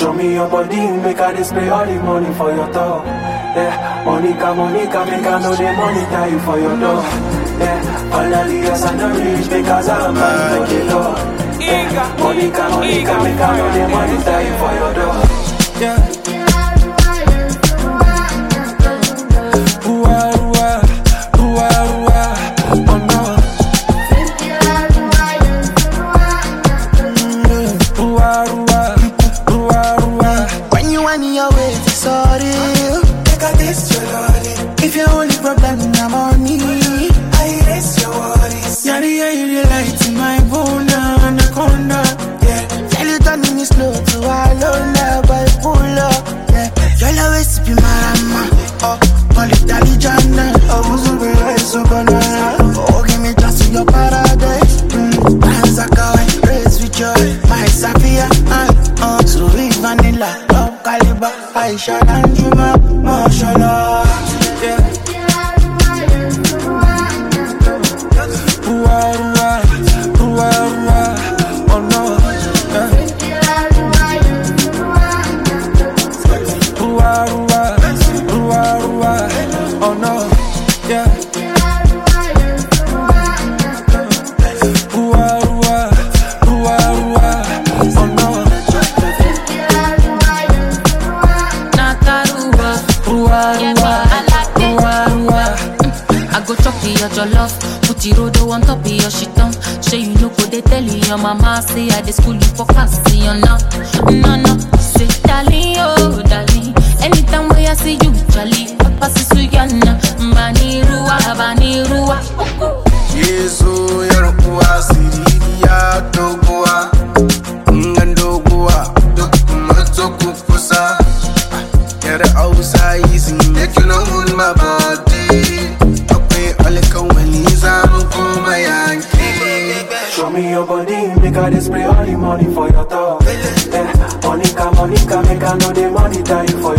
Show me your body, make I display all the money for your door. Yeah, Monica, Monica, make I know the money tie you for your door. Yeah, finally yes I know rich because I'm man for the Lord. Yeah, Monica, Monica, make I know the money tie you for your door. Yeah. Mama say I dey school you for class, see you now. No, say darling, oh darling. Anytime when I see you, jolly. Papa say Suyana, Baniruwa. Yesu yaruwa siriya dogoa, ngandogoa, dokumato kufusa. Yara outside easy, make you know on my body. Okay, all come when he's out, come my Yankee. Show me your body, make I display all the money for your door. Yeah, Monica, Monica, make I know the money tie you for